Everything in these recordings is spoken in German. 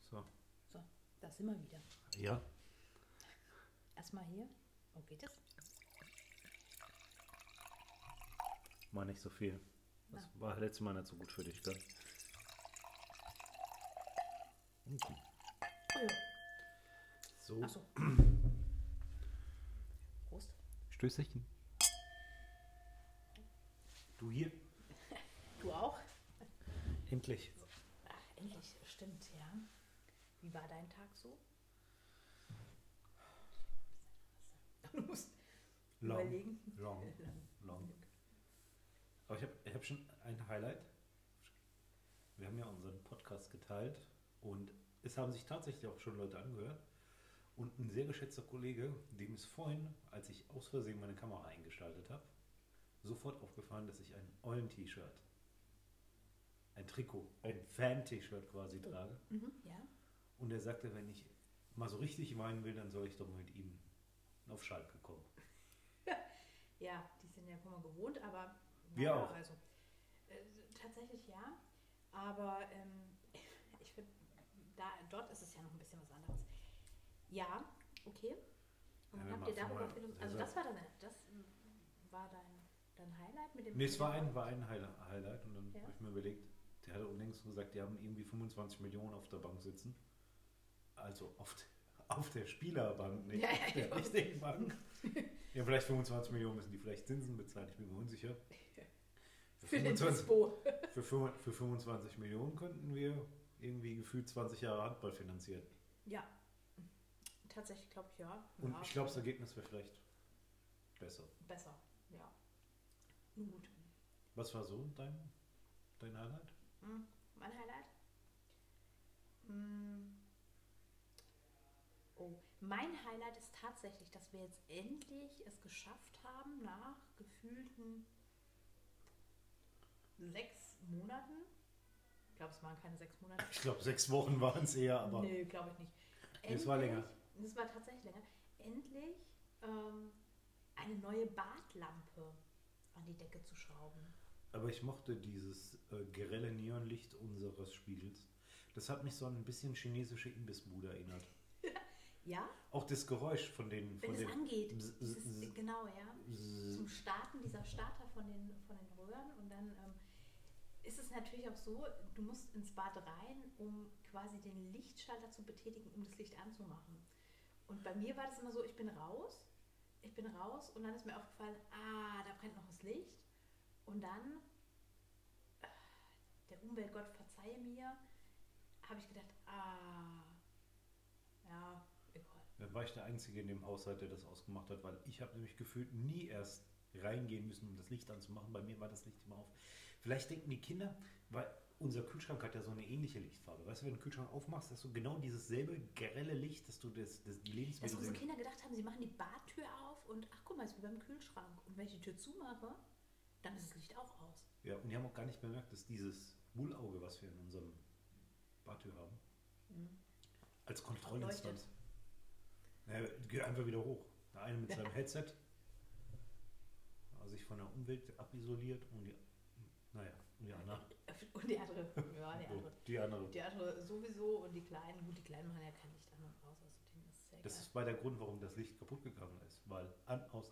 So. So, da sind wir wieder. Ja. Erstmal hier. Wo geht es? Mal nicht so viel. Das war letztes Mal nicht so gut für dich, gell? Okay. Oh ja. So. Achso. Prost. Stößchen. Du hier? Du auch? Endlich. Ach, endlich. Stimmt, ja. Wie war dein Tag so? Du musst überlegen. Long. Aber ich hab schon ein Highlight. Wir haben ja unseren Podcast geteilt und es haben sich tatsächlich auch schon Leute angehört. Und ein sehr geschätzter Kollege, dem ist vorhin, als ich aus Versehen meine Kamera eingeschaltet habe, sofort aufgefallen, dass ich ein Eulen-T-Shirt, ein Trikot, ein Fan-T-Shirt quasi trage. Ja. Und er sagte, wenn ich mal so richtig weinen will, dann soll ich doch mit ihm auf Schalke kommen. Ja, die sind ja immer gewohnt, aber Wir auch. Also, tatsächlich ja. Aber ich finde, dort ist es ja noch ein bisschen was anderes. Ja, okay. Und dann Ja, habt ihr darüber mal- philosophiert. also- Das war dein Highlight mit dem. Nee, es war ein Highlight und dann Ja. habe ich mir überlegt, der hat unlängst gesagt, die haben irgendwie 25 Millionen auf der Bank sitzen. Also auf der Spielerbank, nicht Ja, auf der ich weiß. richtigen Bank. Ja, vielleicht 25 Millionen müssen die vielleicht Zinsen bezahlen, ich bin mir unsicher. Für den Dispo. Für 25 Millionen könnten wir irgendwie gefühlt 20 Jahre Handball finanzieren. Ja, tatsächlich glaube ich ja. Und Ja, ich glaube, das Ergebnis wäre vielleicht besser. besser, ja. Nun gut. Was war so dein Highlight? Mein Highlight? Oh, mein Highlight ist tatsächlich, dass wir jetzt endlich es geschafft haben, nach gefühlten 6 Monaten. Ich glaube, es waren keine 6 Monate. Ich glaube, 6 Wochen waren es eher, aber Nee, glaube ich nicht. Es war länger. Das war tatsächlich länger. Endlich eine neue Badlampe an die Decke zu schrauben. Aber ich mochte dieses grelle Neonlicht unseres Spiegels. Das hat mich so ein bisschen chinesische Imbissbude erinnert. Ja, Auch das Geräusch von den... wenn Von es den angeht. Z- Genau, ja. Zum Starten, dieser Starter von den Röhren. Und dann ist es natürlich auch so, du musst ins Bad rein, um quasi den Lichtschalter zu betätigen, um das Licht anzumachen. Und bei mir war das immer so, ich bin raus und dann ist mir aufgefallen, da brennt noch das Licht. Und dann, der Umweltgott verzeihe mir, habe ich gedacht, ja, egal. Dann war ich der Einzige in dem Haushalt, der das ausgemacht hat, weil ich habe nämlich gefühlt nie erst reingehen müssen, um das Licht anzumachen. Bei mir war das Licht immer auf. Vielleicht denken die Kinder, weil unser Kühlschrank hat ja so eine ähnliche Lichtfarbe. Weißt du, wenn du den Kühlschrank aufmachst, hast du genau dieses selbe grelle Licht, dass du die Dass Lebensmittel unsere sind. Kinder gedacht haben, sie machen die Badtür auf und ach guck mal, ist wie beim Kühlschrank. Und wenn ich die Tür zumache, dann ist das Licht auch aus. Ja, und die haben auch gar nicht bemerkt, dass dieses Bullauge, was wir in unserem Badtür haben, als Kontrollinstanz. Naja, geht einfach wieder hoch. Der eine mit seinem Headset, sich von der Umwelt abisoliert und die andere. Und die andere, ja, Die andere. die andere sowieso und die Kleinen, gut, die Kleinen machen ja kein Licht an und aus, also denen ist es sehr Das egal. war der Grund, warum das Licht kaputt gegangen ist. Weil an, aus.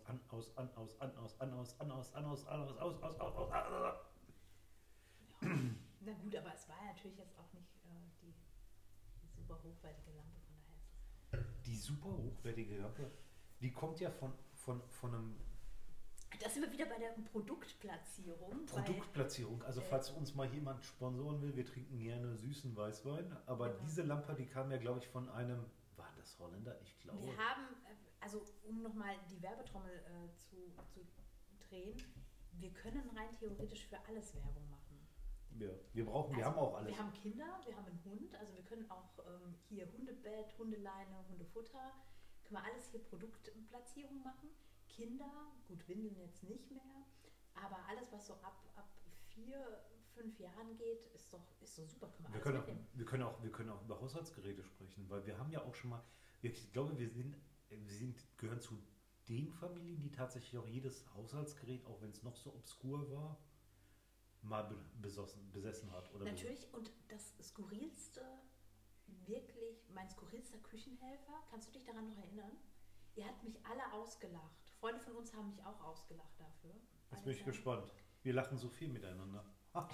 Na gut, aber es war natürlich jetzt auch nicht die super hochwertige Lampe, von daher ist es. Die super hochwertige Lampe, die kommt ja von einem Da sind wir wieder bei der Produktplatzierung. Produktplatzierung. Also falls uns mal jemand sponsoren will, wir trinken gerne süßen Weißwein. Aber Genau. diese Lampe, die kam ja, glaube ich, von einem, war das Holländer? Ich glaube. Wir haben, also um nochmal die Werbetrommel zu drehen, wir können rein theoretisch für alles Werbung machen. Ja, wir haben auch alles. Wir haben Kinder, wir haben einen Hund, also wir können auch hier Hundebett, Hundeleine, Hundefutter, können wir alles hier Produktplatzierung machen. Kinder, gut, Windeln jetzt nicht mehr, aber alles, was so ab 4, 5 Jahren geht, ist doch super. Wir können auch über Haushaltsgeräte sprechen, weil wir haben ja auch schon mal, ich glaube, wir gehören zu den Familien, die tatsächlich auch jedes Haushaltsgerät, auch wenn es noch so obskur war, mal besessen hat. Oder Natürlich, und das Skurrilste wirklich verfritzter Küchenhelfer. Kannst du dich daran noch erinnern? Ihr habt mich alle ausgelacht. Freunde von uns haben mich auch ausgelacht dafür. Jetzt bin ich gespannt. Wir lachen so viel miteinander.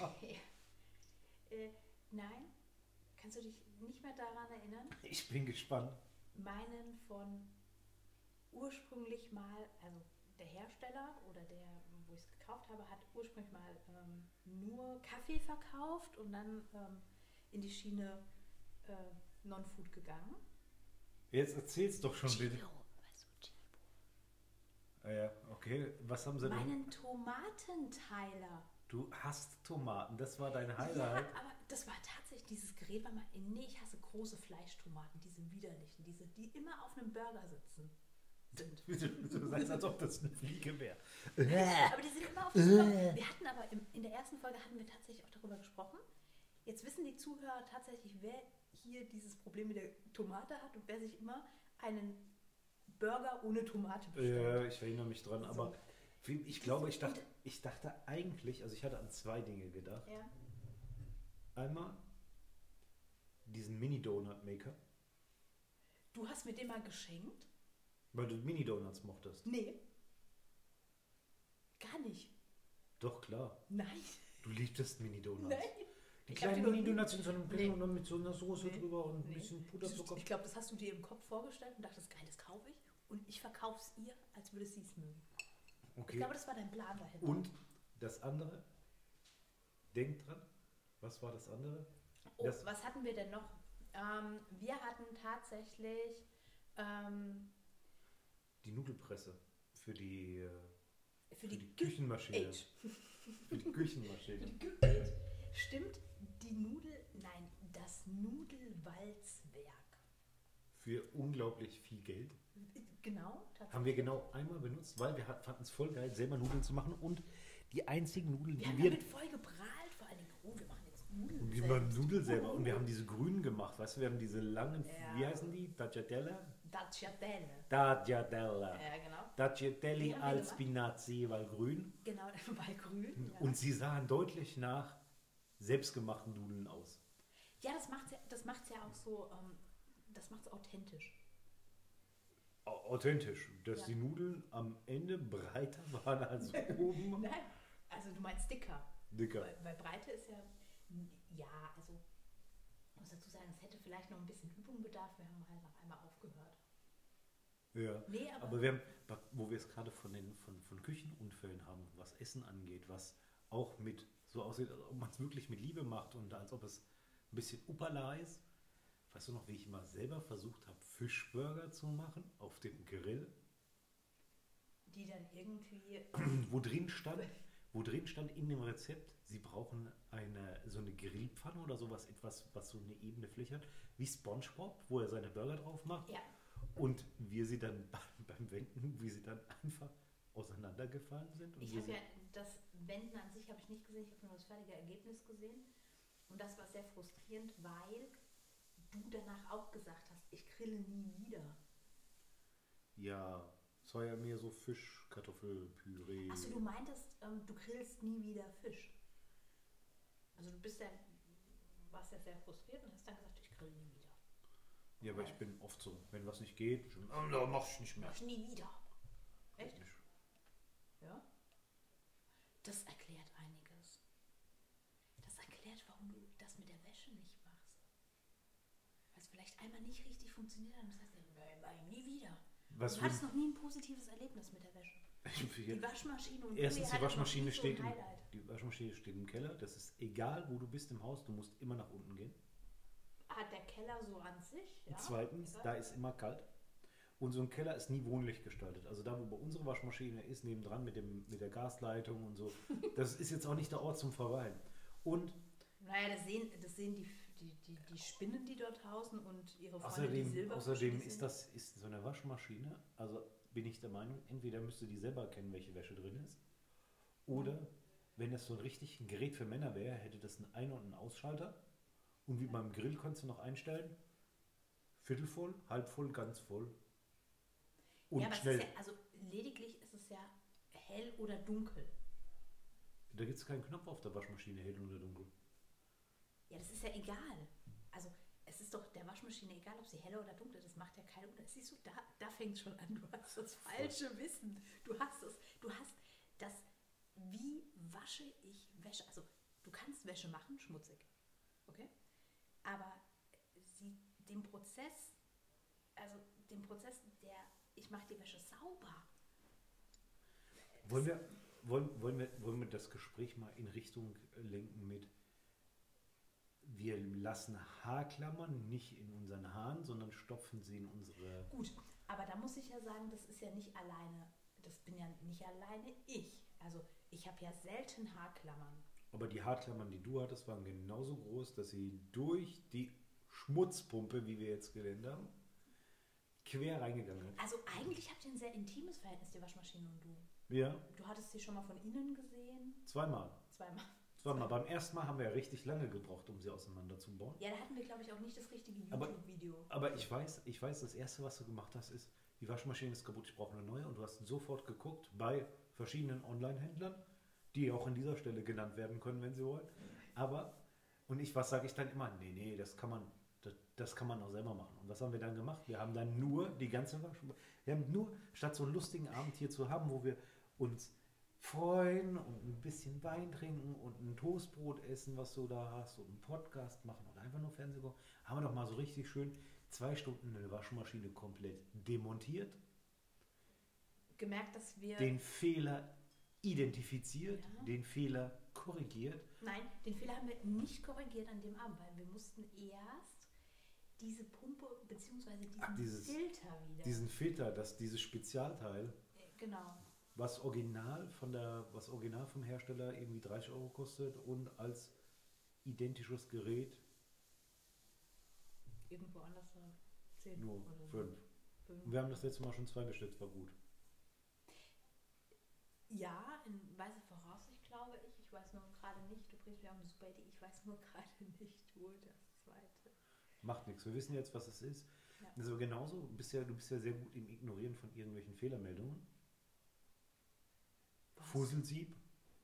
Nein, kannst du dich nicht mehr daran erinnern? Ich bin gespannt. Meinen von ursprünglich mal, also der Hersteller oder der, wo ich es gekauft habe, hat ursprünglich mal nur Kaffee verkauft und dann in die Schiene Non-Food gegangen. Jetzt erzähl's doch schon bitte. Chibo, weißt du, Chibo? Ja, okay. Was haben sie denn? Meinen Tomatenteiler. Du hast Tomaten, das war dein Ja, Highlight. aber das war tatsächlich, dieses Gerät war mal, nee, ich hasse große Fleischtomaten, diese widerlichen, die immer auf einem Burger sitzen. Sind. Du sagst, als ob das eine Fliege wäre. Aber die sind immer auf diesem Burger. Wir hatten aber in der ersten Folge hatten wir tatsächlich auch darüber gesprochen. Jetzt wissen die Zuhörer tatsächlich, wer hier dieses Problem mit der Tomate hat und wer sich immer einen Burger ohne Tomate bestellt. Ja, ich erinnere mich dran, aber So. ich glaube, ich dachte eigentlich, also ich hatte an zwei Dinge gedacht. Ja. Einmal diesen Mini-Donut-Maker, Du hast mir den mal geschenkt? weil du Mini-Donuts mochtest. Nee. Gar nicht. Doch, klar. Nein. Du liebtest Mini-Donuts. Nein. Die Ich hab kleinen die noch nie- Mini-Donuts in so einem Pin Nee. und dann mit so einer Soße Nee. drüber und ein Nee. bisschen Puderzucker. Ich glaube, das hast du dir im Kopf vorgestellt und dachtest, geil, das kaufe ich. Und ich verkaufe es ihr, als würde sie es mögen. Ich Okay. glaube, das war dein Plan dahinter. Und das andere, denk dran, was war das andere? Oh, Das- was hatten wir denn noch? Wir hatten tatsächlich Die Nudelpresse für die für die Küchenmaschine. Age. Für die Küchenmaschine. Für die Age. Stimmt, das Nudelwalzwerk. Für unglaublich viel Geld. Genau, tatsächlich. Haben wir genau einmal benutzt, weil wir fanden es voll geil, selber Nudeln zu machen. Und die einzigen Nudeln, Wir die haben wir... damit voll geprahlt, vor allen Dingen, oh, wir machen jetzt Nudeln. Und wir selbst. machen Nudeln selber. Und wir haben diese grünen gemacht, weißt du, wir haben diese langen, Ja. wie heißen die? Tagliatelle? Tagliatelle. Tagliatelle. Ja, genau. Tagliatelle Die haben wir al gemacht. Spinazi, weil grün. Genau, bei grün. Ja. Und sie sahen deutlich nach selbstgemachten Nudeln aus. Ja, das macht's ja auch so, das macht's authentisch. Authentisch, dass Ja. die Nudeln am Ende breiter waren als oben. Nein, also du meinst dicker. Dicker. Weil Breite ist ja, also ich muss dazu sagen, es hätte vielleicht noch ein bisschen Übung bedarf. Wir haben halt noch einmal aufgehört. Ja. Nee, Aber wir haben, wo wir es gerade von Küchenunfällen haben, was Essen angeht, was auch mit so aussieht, als ob man es wirklich mit Liebe macht und als ob es ein bisschen Upala ist. Weißt du noch, wie ich immer selber versucht habe, Fischburger zu machen auf dem Grill, die dann irgendwie, wo drin stand in dem Rezept, sie brauchen so eine Grillpfanne oder sowas, etwas, was so eine ebene Fläche hat, wie SpongeBob, wo er seine Burger drauf macht. ja, Und wir sie dann beim Wenden, wie sie dann einfach auseinandergefallen sind. Und ich wir habe sie- ja das Wenden an sich habe ich nicht gesehen, ich habe nur das fertige Ergebnis gesehen. Und das war sehr frustrierend, weil du danach auch gesagt hast, ich grille nie wieder. Ja, es war ja mehr so Fisch, Kartoffelpüree. Achso, du meintest, du grillst nie wieder Fisch. Also du warst ja sehr frustriert und hast dann gesagt, ich grill nie wieder. Ja, aber ich bin oft so, wenn was nicht geht, da mach ich nicht mehr. Mach ich nie wieder. Echt? Nicht. Ja? Das erklärt einiges. Das erklärt, warum du das mit der Wäsche nicht machst. Weil es vielleicht einmal nicht richtig funktioniert hat und das heißt, nein, mach ich nie wieder. Was Du hattest noch nie ein positives Erlebnis mit der Wäsche. Die Waschmaschine und Erstens, Uli die Waschmaschine hatte noch nie steht so ein im, Highlight. die Waschmaschine steht im Keller. Das ist egal, wo du bist im Haus, du musst immer nach unten gehen. Hat der Keller so an sich, ja? Zweitens, da ist immer kalt. Und so ein Keller ist nie wohnlich gestaltet. Also da, wo bei unserer Waschmaschine ist, nebendran mit der Gasleitung und so, das ist jetzt auch nicht der Ort zum Verweilen. Und Naja, das sehen die Spinnen, die dort hausen und ihre Freunde, die Silberfische. außerdem die ist so eine Waschmaschine, also bin ich der Meinung, entweder müsste die selber kennen, welche Wäsche drin ist, oder wenn das so ein richtig ein Gerät für Männer wäre, hätte das einen Ein- und einen Ausschalter. Und wie beim Grill kannst du noch einstellen, viertel voll, halb voll, ganz voll. Und ja, aber schnell. Es ist ja, also lediglich ist es ja hell oder dunkel. Da gibt es keinen Knopf auf der Waschmaschine, hell oder dunkel. Ja, das ist ja egal. Also es ist ist doch der Waschmaschine egal, ob sie helle oder dunkle, das macht ja keinen Unterschied. Siehst du, da fängt es schon an, du hast das falsche Wissen. Du hast das, wie wasche ich Wäsche, also du kannst Wäsche machen, schmutzig, okay? Aber den Prozess, ich mache die Wäsche sauber. Wollen wir das Gespräch mal in Richtung lenken mit, wir lassen Haarklammern nicht in unseren Haaren, sondern stopfen sie in unsere... Gut, aber da muss ich ja sagen, das ist ja nicht alleine, das bin ja nicht alleine ich. Also ich habe ja selten Haarklammern. Aber die Haarklammern, die du hattest, waren genauso groß, dass sie durch die Schmutzpumpe, wie wir jetzt gelernt haben, quer reingegangen sind. Also eigentlich habt ihr ein sehr intimes Verhältnis, die Waschmaschine und du. Ja. Du hattest sie schon mal von innen gesehen? Zweimal. Zweimal. Beim ersten Mal haben wir ja richtig lange gebraucht, um sie auseinanderzubauen. Ja, da hatten wir, glaube ich, auch nicht das richtige YouTube-Video. Aber ich weiß, das Erste, was du gemacht hast, ist, die Waschmaschine ist kaputt, ich brauche eine neue. Und du hast sofort geguckt bei verschiedenen Online-Händlern, die auch an dieser Stelle genannt werden können, wenn sie wollen. Was sage ich dann immer? Nee, das kann man auch selber machen. Und was haben wir dann gemacht? Wir haben dann nur die ganze Waschmaschine, statt so einen lustigen Abend hier zu haben, wo wir uns freuen und ein bisschen Wein trinken und ein Toastbrot essen, was du da hast, und einen Podcast machen oder einfach nur Fernsehen gucken, haben wir doch mal so richtig schön 2 Stunden eine Waschmaschine komplett demontiert. Gemerkt, dass wir... Den Fehler identifiziert, den Fehler korrigiert. Nein, den Fehler haben wir nicht korrigiert an dem Abend, weil wir mussten erst diese Pumpe bzw. Filter wieder... Diesen Filter, dieses Spezialteil... Genau. Was original vom Hersteller irgendwie 30 € kostet und als identisches Gerät irgendwo anders 10 nur oder 5. Wir haben das letzte Mal schon 2 bestellt, war gut. Ja, in weiser Voraussicht glaube ich. Ich weiß nur gerade nicht, du bringst mir auch eine super Idee, ich weiß nur gerade nicht, wo das zweite... Macht nichts, wir wissen jetzt, was es ist. Ja. Also genauso, du bist ja sehr gut im Ignorieren von irgendwelchen Fehlermeldungen. Fusselsieb.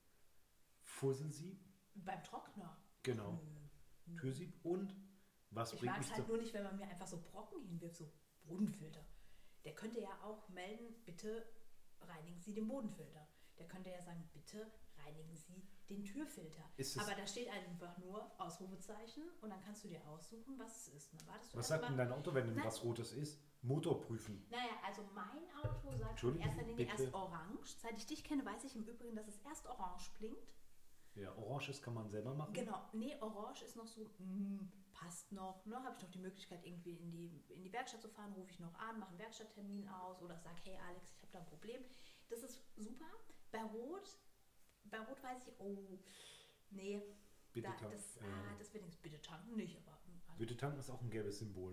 Beim Trockner. Genau. Türsieb und was ich bringt mag es halt nur nicht, wenn man mir einfach so Brocken hinwirft, so Bodenfilter. Der könnte ja auch melden, bitte reinigen Sie den Bodenfilter. Der könnte ja sagen, bitte reinigen Sie den Türfilter. Aber da steht einfach nur Ausrufezeichen und dann kannst du dir aussuchen, was es ist. Was sagt denn dein Auto, wenn was Rotes ist? Motor prüfen. Naja, also mein Auto sagt in erster Linie erst orange. Seit ich dich kenne, weiß ich im Übrigen, dass es erst orange blinkt. Ja, orange ist, kann man selber machen. Genau, nee, orange ist noch so, passt noch, ne? Habe ich noch die Möglichkeit, irgendwie in die Werkstatt zu fahren, rufe ich noch an, mache einen Werkstatttermin aus oder sage, hey Alex, ich habe da ein Problem. Das ist super. Bei Rot weiß ich, oh, nee, bitte tanken. Das wird nichts, bitte tanken nicht, aber... Bitte tanken ist auch ein gelbes Symbol.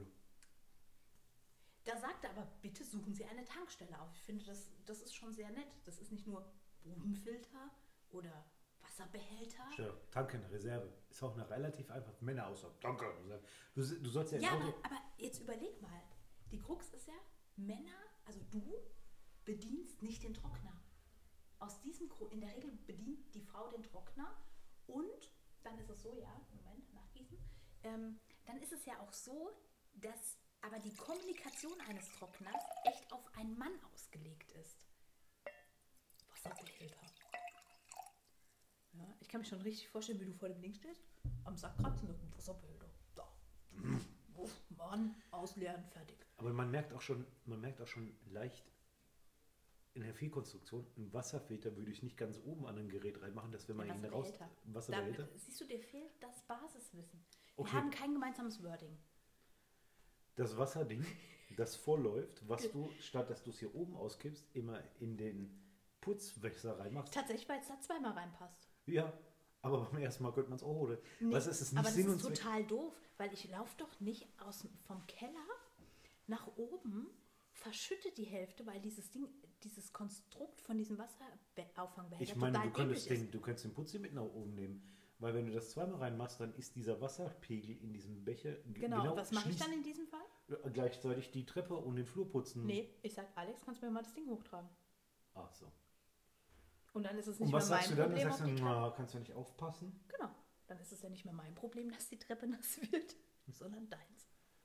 Da sagt er aber, bitte suchen Sie eine Tankstelle auf. Ich finde, das ist schon sehr nett. Das ist nicht nur Bodenfilter oder Wasserbehälter. Sure. Tanken, Reserve. Ist auch eine relativ einfache Männeraussage. Danke. Du sollst ja... aber jetzt überleg mal. Die Krux ist ja, Männer, also du, bedienst nicht den Trockner. Aus diesem Grund, in der Regel bedient die Frau den Trockner und dann ist es so, Moment, nachgießen. Dann ist es ja auch so, dass aber die Kommunikation eines Trockners echt auf einen Mann ausgelegt ist. Wasserbehälter. Ja, ich kann mich schon richtig vorstellen, wie du vor dem Ding stehst. Am Sack kratzen, Wasserbehälter. Da. Mann, ausleeren, fertig. Aber man merkt auch schon leicht in der Fehlkonstruktion, einen Wasserfilter würde ich nicht ganz oben an ein Gerät reinmachen, dass wenn man ihn raus... Wasserbehälter. Siehst du, dir fehlt das Basiswissen. Wir haben kein gemeinsames Wording. Das Wasserding, das vorläuft, was du, statt dass du es hier oben auskippst, immer in den Putzwässer reinmachst. Tatsächlich, weil es da zweimal reinpasst. Ja, aber beim ersten Mal könnte man es auch, oder? Nee, was ist es nicht aber Sinn das ist total doof, weil ich laufe doch nicht vom Keller nach oben, verschütte die Hälfte, weil dieses Konstrukt von diesem Wasserauffangbehälter ich meine, total dämlich ist. Du könntest den Putzi mit nach oben nehmen. Weil wenn du das zweimal reinmachst, dann ist dieser Wasserpegel in diesem Becher... Genau, was mache ich dann in diesem Fall? Gleichzeitig die Treppe und den Flur putzen. Nee, ich sag, Alex, kannst du mir mal das Ding hochtragen? Ach so. Und dann ist es nicht mehr mein Problem. Und was sagst du dann? Sagst du, kannst du nicht aufpassen? Genau, dann ist es ja nicht mehr mein Problem, dass die Treppe nass wird, sondern deins.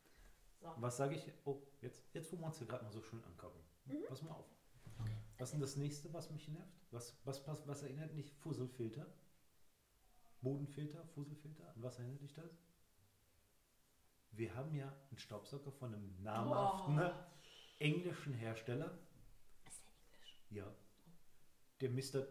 So. Was sage ich? Oh, jetzt wo wir uns hier gerade mal so schön angucken. Pass mal auf. Okay. Was ist denn das nächste, was mich nervt? Was erinnert mich? Fusselfilter? Bodenfilter, Fusselfilter? An was erinnert dich das? Wir haben ja einen Staubsauger von einem namhaften englischen Hersteller. Ist der Englisch? Ja. Der Mr.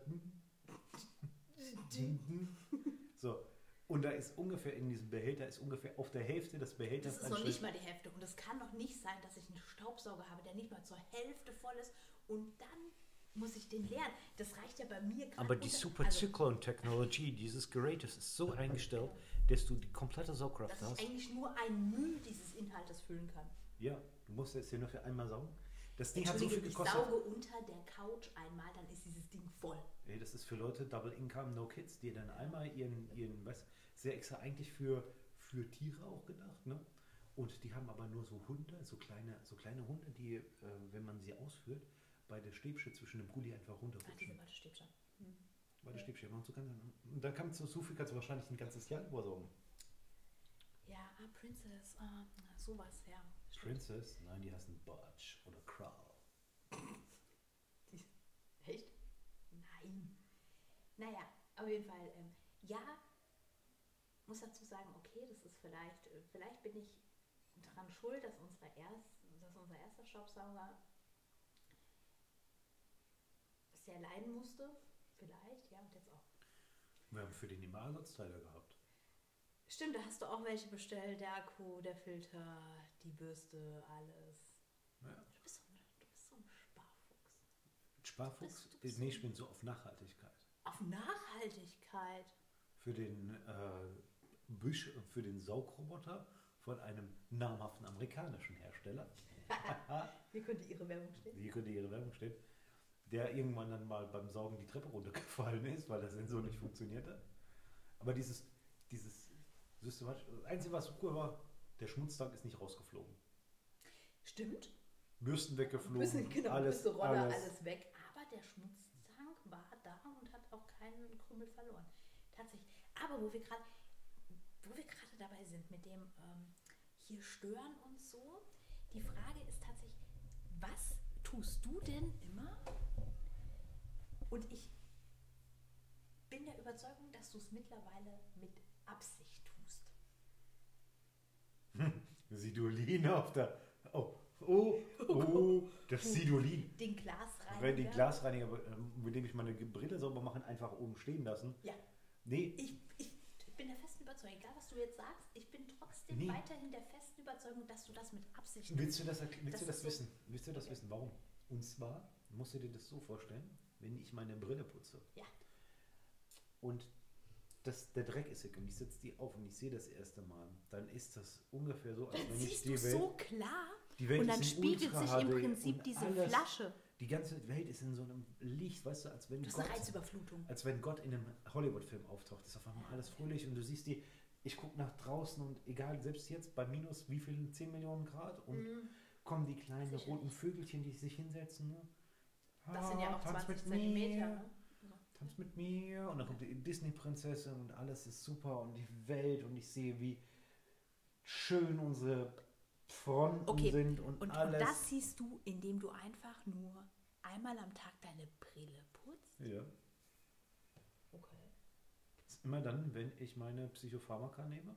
So. Und da ist ungefähr in diesem Behälter, ist ungefähr auf der Hälfte des Behälters. Das ist noch nicht mal die Hälfte. Und es kann doch nicht sein, dass ich einen Staubsauger habe, der nicht mal zur Hälfte voll ist. Und dann muss ich den leeren. Das reicht ja bei mir gerade. Aber die Super Zyklon Technology dieses Gerätes ist so eingestellt, dass du die komplette Saugkraft dass hast. ich eigentlich nur ein Müll dieses Inhaltes füllen kann. Ja, du musst jetzt hier nur für einmal saugen. Das Ding hat so viel Ich gekostet. sauge unter der Couch einmal, dann ist dieses Ding voll. Ey, das ist für Leute Double Income, No Kids, die dann einmal ihren was, sehr extra eigentlich für Tiere auch gedacht, ne? Und die haben aber nur so Hunde, so kleine Hunde, die, wenn man sie ausführt, bei der Stäbchen zwischen dem Pulli einfach runterrutschen. Diese Wattestäbchen. Bei der Stäbchen. Und da kannst du so viel kannst du wahrscheinlich ein ganzes Jahr übersaugen. Ja, Princess, sowas, ja. Stimmt. Princess? Nein, die heißen Butch oder Crow. Echt? Nein. Naja, auf jeden Fall, ja, muss dazu sagen, okay, das ist vielleicht bin ich daran schuld, dass unser erster Staubsauger sehr leiden musste. Vielleicht, ja, und jetzt auch. Wir haben für den immer Ersatzteile gehabt. Stimmt, da hast du auch welche bestellt, der Akku, der Filter, die Bürste, alles. Ja. Du bist so ein Sparfuchs. Sparfuchs? Du bist Nee, ich bin so auf Nachhaltigkeit. Auf Nachhaltigkeit? Für den für den Saugroboter von einem namhaften amerikanischen Hersteller. Hier könnte Ihre Werbung stehen. Hier könnte Ihre Werbung stehen. Der irgendwann dann mal beim Saugen die Treppe runtergefallen ist, weil der Sensor nicht funktionierte. Aber dieses systematisch, das Einzige, was cool war, der Schmutztank ist nicht rausgeflogen. Stimmt. Bürsten weggeflogen, Bürste, Roller, alles weg. Aber der Schmutztank war da und hat auch keinen Krümel verloren. Tatsächlich. Aber wo wir gerade dabei sind mit dem hier stören und so, die Frage ist tatsächlich, was tust du denn immer? Und ich bin der Überzeugung, dass du es mittlerweile mit Absicht tust. Sidolin auf der... das Sidolin. Den Glasreiniger. Wenn die Glasreiniger, mit dem ich meine Brille sauber mache, einfach oben stehen lassen. Ja. Nee. Ich bin der festen Überzeugung, egal was du jetzt sagst, ich bin trotzdem weiterhin der festen Überzeugung, dass du das mit Absicht Willst du das wissen? Willst du das wissen? Warum? Und zwar musst du dir das so vorstellen, wenn ich meine Brille putze. Ja. Und der Dreck ist weg und ich setze die auf und ich sehe das erste Mal, dann ist das ungefähr so, als dann wenn ich siehst die du Welt... so klar Die Welt und dann ist in spiegelt sich Ultra im HD Prinzip und diese alles, Flasche. Die ganze Welt ist in so einem Licht, weißt du, als wenn Das ist eine Reizüberflutung. als wenn Gott in einem Hollywood-Film auftaucht. Das ist auf einmal alles fröhlich und du siehst ich gucke nach draußen und egal, selbst jetzt bei minus wie viel, 10 Millionen Grad und kommen die kleinen roten Vögelchen, die sich hinsetzen. Ne? Das sind ja auch Tanz 20 mit Zentimeter. mir, Ne? Tanz mit mir und dann kommt die Disney-Prinzessin und alles ist super und die Welt und ich sehe, wie schön unsere Fronten sind und alles. Und das siehst du, indem du einfach nur einmal am Tag deine Brille putzt? Ja. Okay. Das ist immer dann, wenn ich meine Psychopharmaka nehme.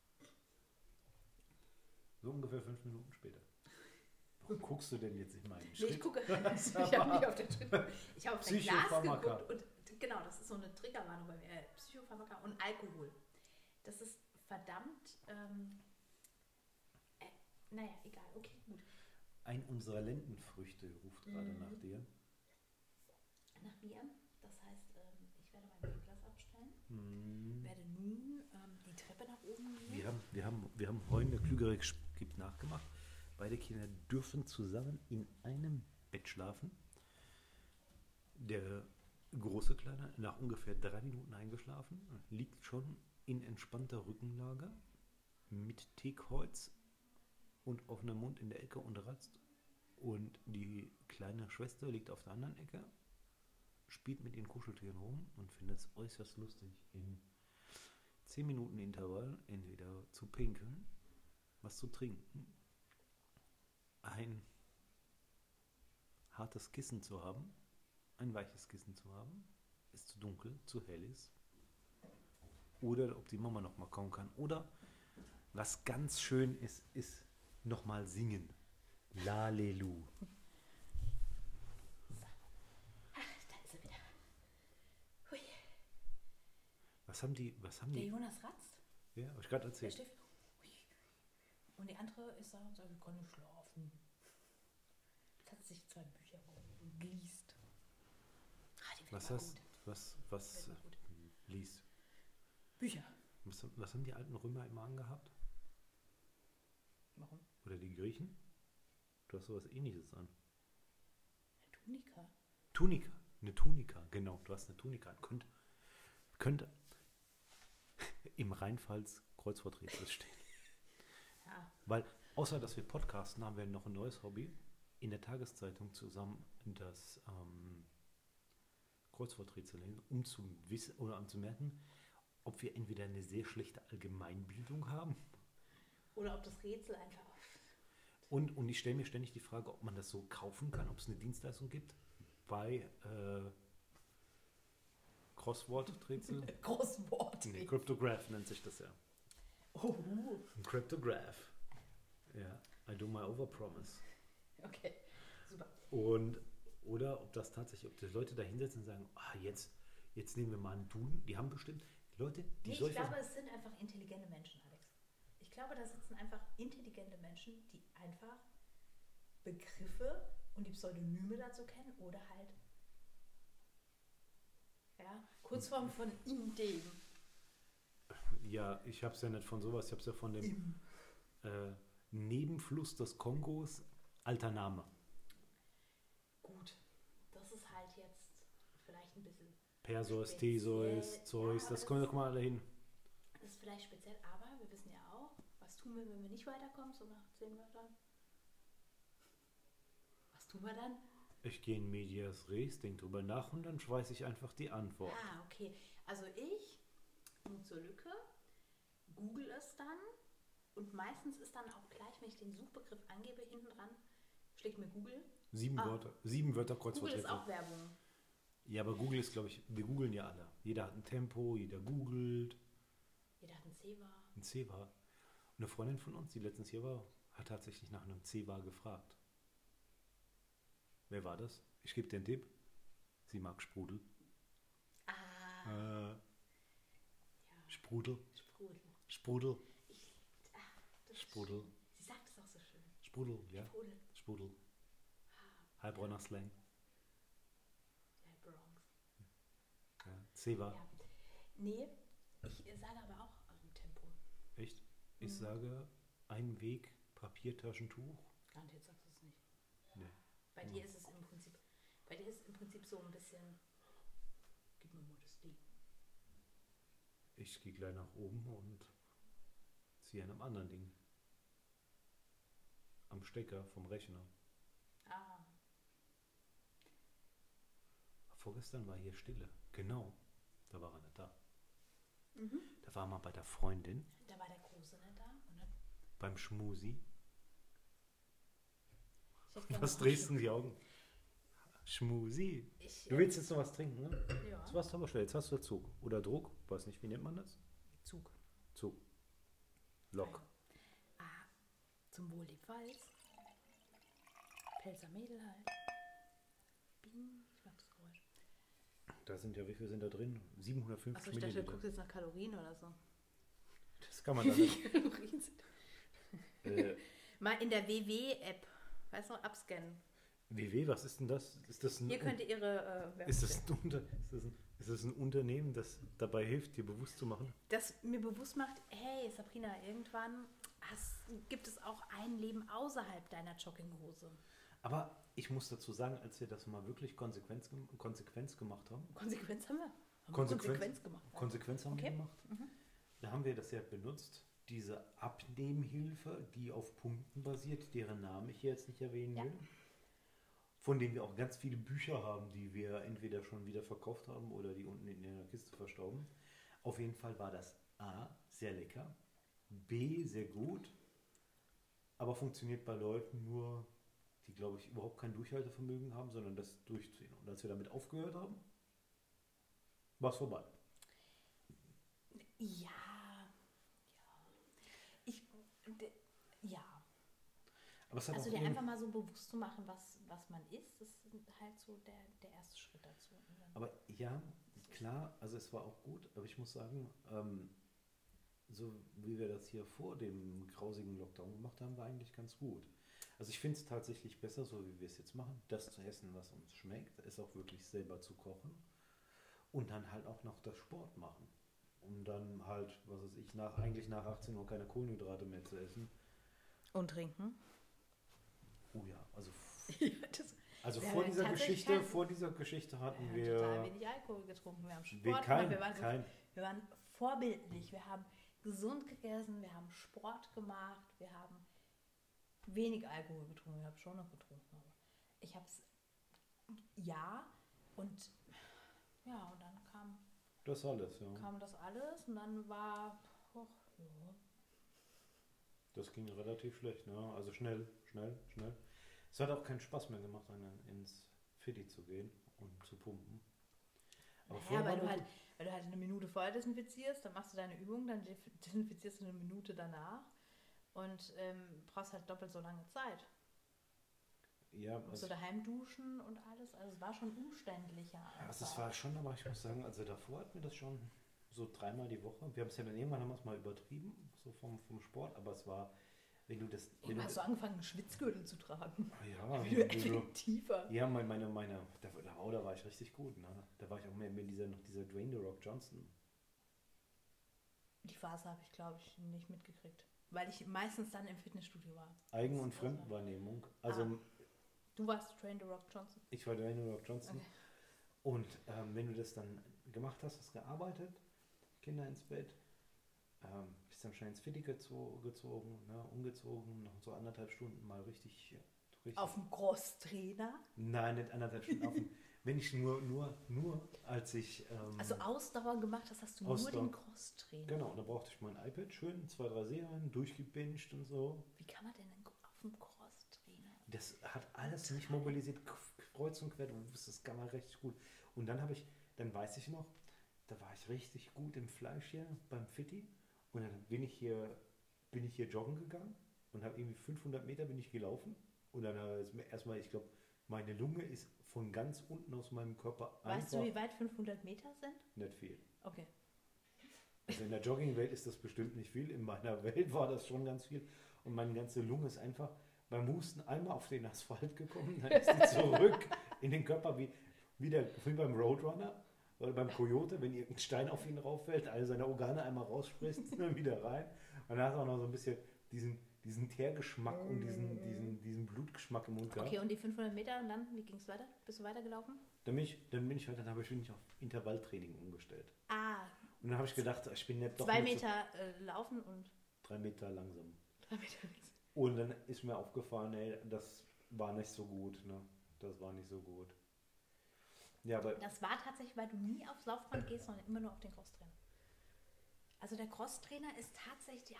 So ungefähr 5 Minuten später. Warum guckst du denn jetzt in meinen Schritt? Nee, ich gucke, ich habe nicht auf den Schritt. Ich habe auf dein Glas geguckt und genau, das ist so eine Triggerwarnung bei mir. Psychopharmaka und Alkohol. Das ist verdammt, naja, egal, okay, gut. Ein unserer Lendenfrüchte ruft gerade nach dir. Nach mir, das heißt, ich werde mein Glas abstellen, werde nun die Treppe nach oben gehen. Wir haben heute eine klügere gibt nachgemacht. Beide Kinder dürfen zusammen in einem Bett schlafen. Der große Kleine nach ungefähr 3 Minuten eingeschlafen, liegt schon in entspannter Rückenlage mit Teekreuz und offenem Mund in der Ecke und ratzt. Und die kleine Schwester liegt auf der anderen Ecke, spielt mit ihren Kuscheltieren rum und findet es äußerst lustig, in 10 Minuten Intervall entweder zu pinkeln, was zu trinken ein hartes Kissen zu haben, ein weiches Kissen zu haben, es zu dunkel, zu hell ist. Oder ob die Mama noch mal kauen kann. Oder was ganz schön ist nochmal singen. Lalelu. Da ist er wieder. Hui. Was haben Der die? Jonas ratzt. Ja, habe ich gerade Der erzählt. Steffi. Hui. Und die andere ist da und sagt, ich kann nicht schlafen. Jetzt hat sie sich 2 Bücher geliest. Die Was wird hast mal gut. was Die wird mal gut. lies? Bücher. Was haben die alten Römer immer angehabt? Warum? Oder die Griechen? Du hast sowas Ähnliches an. Eine Tunika. Tunika. Eine Tunika, genau. Du hast eine Tunika an. Könnte im Rheinpfalz Kreuzworträtsel stehen. Ja. Weil, außer dass wir podcasten, haben wir noch ein neues Hobby. In der Tageszeitung zusammen das Kreuzworträtsel hin, um zu wissen oder um zu merken, ob wir entweder eine sehr schlechte Allgemeinbildung haben. Oder ob das Rätsel einfach. Und ich stelle mir ständig die Frage, ob man das so kaufen kann, ob es eine Dienstleistung gibt bei Crossword-Rätsel. Großwort. Nee, Cryptograph nennt sich das ja. Oh. Cryptograph. Ja, I do my overpromise. Okay, super. Oder ob das tatsächlich, ob die Leute da hinsetzen und sagen, jetzt nehmen wir mal einen Duden. Die haben bestimmt Leute, die Nee, ich glaube, es sind einfach intelligente Menschen, Alex. Ich glaube, da sitzen einfach intelligente Menschen, die einfach Begriffe und die Pseudonyme dazu kennen oder halt Kurzform von in dem. Ja, ich habe es ja nicht von sowas, ich habe es ja von dem Nebenfluss des Kongos, alter Name. Gut, das ist halt jetzt vielleicht ein bisschen Perseus, speziell. Theseus, Zeus, Ja, das kommen doch mal alle hin. Das ist vielleicht speziell, aber wir wissen ja auch, was tun wir, wenn wir nicht weiterkommen, so nach 10 Wörtern? Was tun wir dann? Ich gehe in Medias Res, denke drüber nach und dann weiß ich einfach die Antwort. Ah, okay. Also ich, nur zur Lücke, google es dann und meistens ist dann auch gleich, wenn ich den Suchbegriff angebe, hinten dran, schlägt mir Google. 7 Wörter Google ist Kreuzworträtsel. auch Werbung. Ja, aber Google ist, glaube ich, wir googeln ja alle. Jeder hat ein Tempo, jeder googelt. Jeder hat ein Zewa. Ein Zewa. Und eine Freundin von uns, die letztens hier war, hat tatsächlich nach einem Zewa gefragt. Wer war das? Ich gebe dir einen Tipp. Sie mag Sprudel. Ja. Sprudel. Sprudel. Sprudel. Das Sprudel. Ist schön. Sie sagt es auch so schön. Sprudel, ja. Sprudel. Sprudel. Heilbronner Slang. Ja, Bronx. Ja. Zewa. Ja. Nee, ich sage aber auch Tempo. Echt? Ich sage ein Weg, Papiertaschentuch. Garantiert sagst du es nicht. Nee. Bei dir ist es im Prinzip so ein bisschen, gib mir mal das Ding. Ich gehe gleich nach oben und ziehe an einem anderen Ding. Am Stecker vom Rechner. Vorgestern war hier Stille. Genau. Da war er nicht da. Mhm. Da war mal bei der Freundin. Da war der Große nicht da. Und dann, Beim Schmusi. ich hätte gerne Was noch drehst du einen die Augen? Schmusi. Schluck. Du willst jetzt noch was trinken, ne? Ja. Jetzt warst du aber schnell. Jetzt hast du Zug. Oder Druck. Weiß nicht, wie nennt man das? Zug. Zug. Lok. Zum Wohl die Pfalz. Pelzer Mädel halt. Bing. Ich mag das Geräusch. Da sind ja, wie viel sind da drin? 750 Achso, ich dachte, du Milliliter. guckst jetzt nach Kalorien oder so. Das kann man da nicht. Wie Kalorien sind. Mal in der WW-App, weißt du, abscannen. WW, was ist denn das? Ist das ein, Hier könnt ihr ihre Werbung ist das sehen. ist das ein Unternehmen, das dabei hilft, dir bewusst zu machen? Das mir bewusst macht, hey Sabrina, irgendwann gibt es auch ein Leben außerhalb deiner Jogginghose. Aber ich muss dazu sagen, als wir das mal wirklich Konsequenz gemacht haben. Konsequenz haben wir. Konsequenz gemacht. Konsequenz haben wir Okay. gemacht. Da haben wir das ja benutzt, diese Abnehmhilfe, die auf Punkten basiert, deren Namen ich hier jetzt nicht erwähnen will. Von denen wir auch ganz viele Bücher haben, die wir entweder schon wieder verkauft haben oder die unten in der Kiste verstauben. Auf jeden Fall war das A, sehr lecker, B, sehr gut, aber funktioniert bei Leuten nur, die, glaube ich, überhaupt kein Durchhaltevermögen haben, sondern das durchziehen. Und als wir damit aufgehört haben, war es vorbei. Ja, ich, ja. Aber es hat Also auch dir ihren- einfach mal so bewusst zu machen, was man ist, das ist halt so der erste Schritt dazu. Und dann Aber ja, klar, also es war auch gut, aber ich muss sagen, so wie wir das hier vor dem grausigen Lockdown gemacht haben, war eigentlich ganz gut. Also ich finde es tatsächlich besser, so wie wir es jetzt machen, das zu essen, was uns schmeckt, es auch wirklich selber zu kochen und dann halt auch noch das Sport machen. Um dann halt, was weiß ich, eigentlich nach 18 Uhr keine Kohlenhydrate mehr zu essen. Und trinken? Oh ja, also, Ja, das, also Wir vor haben dieser tatsächlich Geschichte, kein- vor dieser Geschichte hatten wir haben total wir, wenig Alkohol getrunken. Wir haben Sport wir gemacht, kein, wir waren vorbildlich, wir haben gesund gegessen, wir haben Sport gemacht, wir haben wenig Alkohol getrunken. Ich habe schon noch getrunken, aber ich habe es, ja, und ja, und dann das alles, ja. kam das alles und dann war, ja, Das ging relativ schlecht, ne? Also schnell. Es hat auch keinen Spaß mehr gemacht, ins Fitti zu gehen und zu pumpen. Aber naja, vorher weil war du halt eine Minute vorher desinfizierst, dann machst du deine Übung, dann desinfizierst du eine Minute danach und brauchst halt doppelt so lange Zeit. ja, Musst du daheim duschen und alles, also es war schon umständlicher. also es war schon, aber ich muss sagen, also davor hatten wir das schon so 3-mal die Woche. Wir haben es ja dann irgendwann haben wir es mal übertrieben, so vom Sport, aber es war, wenn du das... Wenn Irgendwann hast du angefangen, einen Schwitzgürtel zu tragen. ja, Wie du effektiver. ja, da war ich richtig gut, ne? Da war ich auch mehr mit dieser Dwayne The Rock Johnson. Die Phase habe ich, glaube ich, nicht mitgekriegt. Weil ich meistens dann im Fitnessstudio war. Eigen- und Das war- Fremdwahrnehmung. Also Du warst Train the Rock Johnson. ich war Dwayne The Rock Johnson. Okay. Und wenn du das dann gemacht hast, hast gearbeitet, Kinder ins Bett, bist dann schnell ins Fitti gezogen, ne, umgezogen, noch so 1,5 Stunden mal richtig Auf dem Crosstrainer. nein, nicht 1,5 Stunden auf dem, wenn ich nur als ich Also Ausdauer gemacht hast du Ausdauer. nur den Crosstrainer. genau, da brauchte ich mein iPad, schön 2-3 Serien, durchgebinged und so. Wie kann man denn auf dem Crosstrainer? Das hat alles nicht mobilisiert, kreuz und quer, du wusstest gar mal richtig gut. Und dann weiß ich noch, da war ich richtig gut im Fleisch hier beim Fitti und dann bin ich hier joggen gegangen und habe irgendwie 500 Meter bin ich gelaufen und dann ist mir erstmal, ich glaube, meine Lunge ist von ganz unten aus meinem Körper Weißt du, wie weit 500 Meter sind? nicht viel. Okay. Also in der Joggingwelt ist das bestimmt nicht viel, in meiner Welt war das schon ganz viel und meine ganze Lunge ist einfach beim Husten einmal auf den Asphalt gekommen, dann ist sie zurück in den Körper wie beim Roadrunner oder beim Coyote, wenn irgendein Stein auf ihn rauffällt, all seine Organe einmal rausspritzt, dann wieder rein. Und dann hast du auch noch so ein bisschen diesen Teergeschmack und diesen Blutgeschmack im Mund gehabt. Okay, und die 500 Meter und dann, wie ging es weiter? Bist du weitergelaufen? Dann habe ich mich auf Intervalltraining umgestellt. Ah, Und dann habe ich gedacht, ich bin nicht doch 2 nicht Meter laufen und so 3 Meter langsam. 3 Meter. Und dann ist mir aufgefallen, ey, das war nicht so gut, ne? Das war nicht so gut. Ja, aber Das war tatsächlich, weil du nie aufs Laufband gehst, sondern immer nur auf den Crosstrainer. Also der Crosstrainer ist tatsächlich,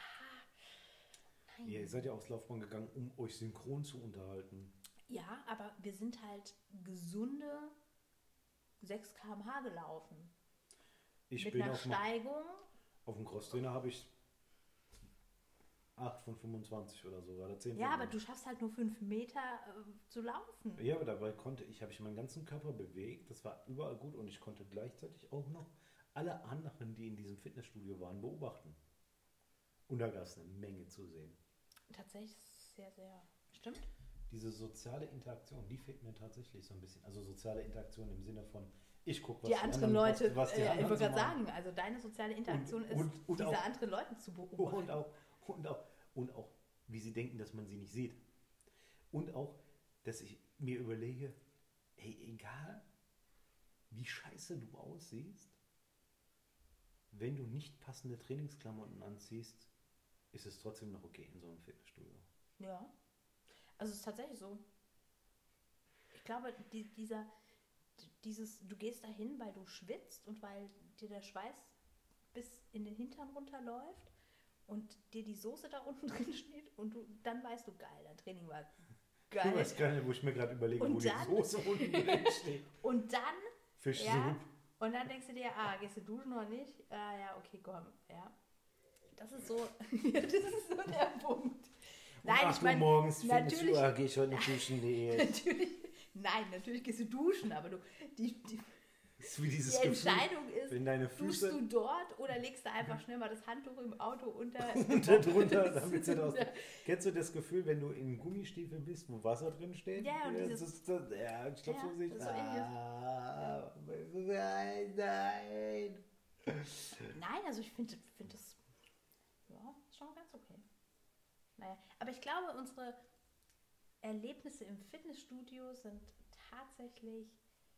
nein. ihr seid ja aufs Laufband gegangen, um euch synchron zu unterhalten. Ja, aber wir sind halt gesunde 6 km/h gelaufen. Ich Mit bin einer auf Steigung. dem Crosstrainer habe ich 8 von 25 oder so, oder 10 Ja, von aber du schaffst halt nur 5 Meter zu laufen. Ja, aber dabei habe ich meinen ganzen Körper bewegt, das war überall gut und ich konnte gleichzeitig auch noch alle anderen, die in diesem Fitnessstudio waren, beobachten. Und da gab es eine Menge zu sehen. Tatsächlich sehr, sehr. Stimmt. Diese soziale Interaktion, die fehlt mir tatsächlich so ein bisschen. Also soziale Interaktion im Sinne von, ich gucke, was Die anderen Leute, was die ich anderen wollte so gerade machen. sagen, also deine soziale Interaktion Und ist, auch- diese anderen Leute zu beobachten. Und auch, wie sie denken, dass man sie nicht sieht. Und auch, dass ich mir überlege, hey, egal wie scheiße du aussiehst, wenn du nicht passende Trainingsklamotten anziehst, ist es trotzdem noch okay in so einem Fitnessstudio. Ja. Also es ist tatsächlich so. Ich glaube, du gehst dahin, weil du schwitzt und weil dir der Schweiß bis in den Hintern runterläuft und dir die Soße da unten drin steht und dann weißt du, geil, dein Training war Ich geil. weiß gar nicht, wo ich mir gerade überlege, Und wo dann- die Soße unten drin steht. Und dann, Fischsuppe. und dann denkst du dir, gehst du duschen oder nicht? Ja, okay, komm, ja. Das ist so, das ist so der Punkt. Nein, ich meine, morgens natürlich- gehe ich heute nicht duschen. Nee. natürlich gehst du duschen, aber die Das ist wie dieses Gefühl, Entscheidung ist, wenn deine duschst Füße du dort oder legst du einfach schnell mal das Handtuch im Auto unter drunter, damit sie raus. Kennst du das Gefühl, wenn du in Gummistiefeln bist, wo Wasser drin steht? Ja, und dieses- ich glaube, so sehe ich. das ist so ähnlich. Nein. Nein, also ich finde das ist schon ganz okay. Naja, aber ich glaube, unsere Erlebnisse im Fitnessstudio sind tatsächlich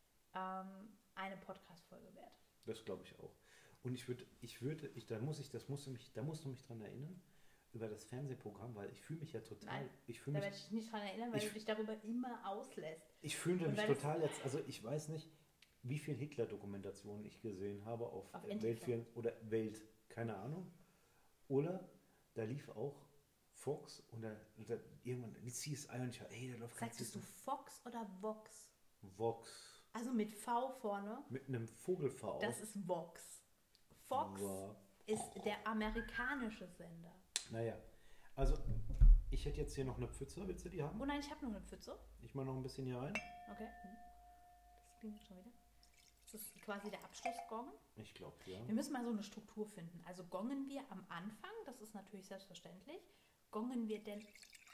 eine Podcast-Folge wert. Das glaube ich auch. Und da musst du mich dran erinnern, über das Fernsehprogramm, weil ich fühle mich ja total, Nein, ich Da fühle werde mich, ich dich nicht dran erinnern, weil ich- du dich darüber immer auslässt. ich fühle Und mich weil es- total jetzt, also ich weiß nicht, wie viel Hitler-Dokumentationen ich gesehen habe auf Auf Welt NTV. 4 oder Welt, keine Ahnung. Oder da lief auch Fox und da irgendwann die CSI und ich war, ey, da läuft ganz Sagtest du Fox oder Vox? Vox Also mit V vorne. mit einem Vogel-V. Das ist Vox. Fox Wow. ist der amerikanische Sender. Naja, also ich hätte jetzt hier noch eine Pfütze, willst du die haben? Oh nein, ich habe noch eine Pfütze. Ich mal noch ein bisschen hier rein. Okay. Das klingt schon wieder. Das ist quasi der Abschlussgong. Ich glaube, ja. Wir müssen mal so eine Struktur finden. Also gongen wir am Anfang, das ist natürlich selbstverständlich. Gongen wir denn,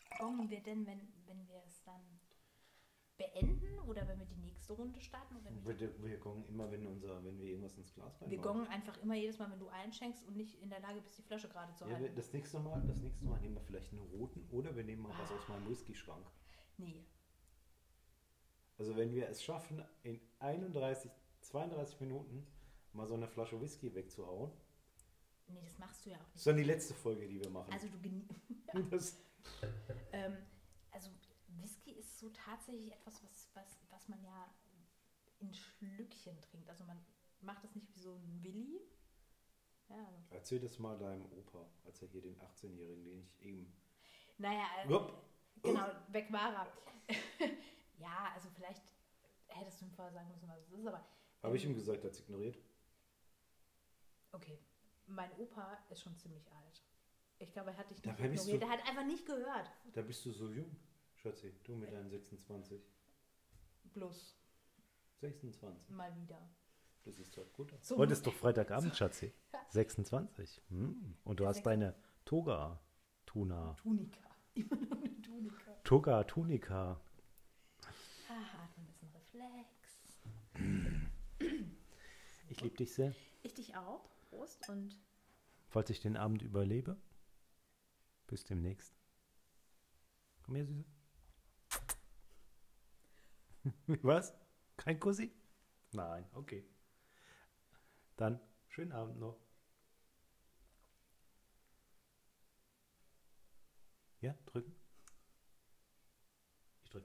wenn wir es dann beenden oder wenn wir die nächste Runde starten? Oder Wir gongen immer, wenn wir irgendwas ins Glas reinmachen. wir gongen einfach immer jedes Mal, wenn du einschenkst und nicht in der Lage bist, die Flasche gerade zu Ja, halten. das nächste Mal nehmen wir vielleicht einen roten oder wir nehmen mal was aus meinem Whisky-Schrank. Nee. Also wenn wir es schaffen, in 32 Minuten mal so eine Flasche Whisky wegzuhauen, Nee, das machst du ja auch das nicht. ist dann die letzte Folge, die wir machen. Also du Das, also Whisky ist so tatsächlich etwas, was man ja in Schlückchen trinkt. Also man macht das nicht wie so ein Willi. Ja, also. erzähl das mal deinem Opa, als er hier den 18-Jährigen, den ich eben... Naja, Jupp. genau, weg war er. Ja, also vielleicht hättest du ihm vorher sagen müssen, was es ist, aber... Habe ich ihm gesagt, er hat es ignoriert. Okay, mein Opa ist schon ziemlich alt. Ich glaube, er hat dich nicht Dabei bist ignoriert. du- Er hat einfach nicht gehört. Da bist du so jung, Schatzi, du mit deinen 26. Bloß 26, mal wieder. das ist doch gut. So- Heute ist doch Freitagabend, Schatzi. 26. Und du hast Sechs- deine Toga-Tuna. Tunika. Immer noch eine Tunika. Toga-Tunika. Atmen ist ein Reflex. Ich liebe dich sehr. Ich dich auch. Prost und Falls ich den Abend überlebe, bis demnächst. Komm her, Süße. Was? Kein Kussi? Nein, okay. Dann schönen Abend noch. Ja, drücken.